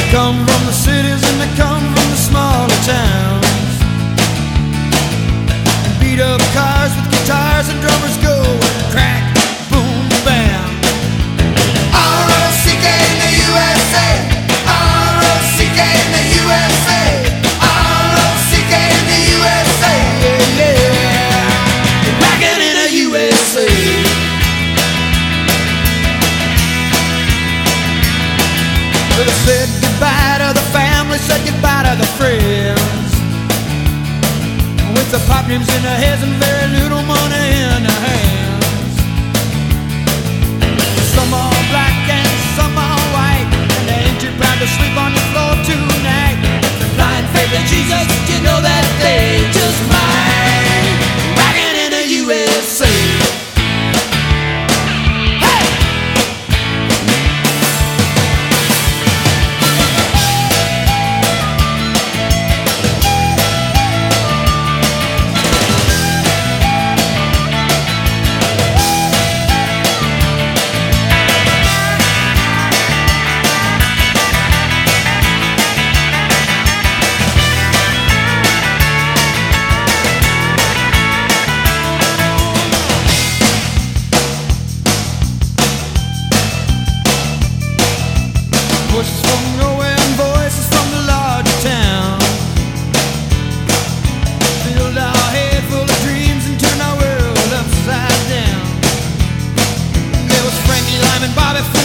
come from the cities and they come from the smaller towns. Beat up cars with guitars and drummers go crack, boom, bam. R-O-C-K in the USA, R-O-C-K in the USA, R-O-C-K in the USA, Yeah, yeah, rockin' in the USA. Well, they said goodbye to the family, said goodbye to the friends. With the pop names in their heads and very little money in their hands. Some are black and some are white, and they ain't too proud to sleep on the floor tonight. The blind faith in Jesus, you know that they just might. Rockin' in the USA. Voices from nowhere and voices from the larger town filled our head full of dreams and turned our world upside down. There was Frankie Lyman, Bobby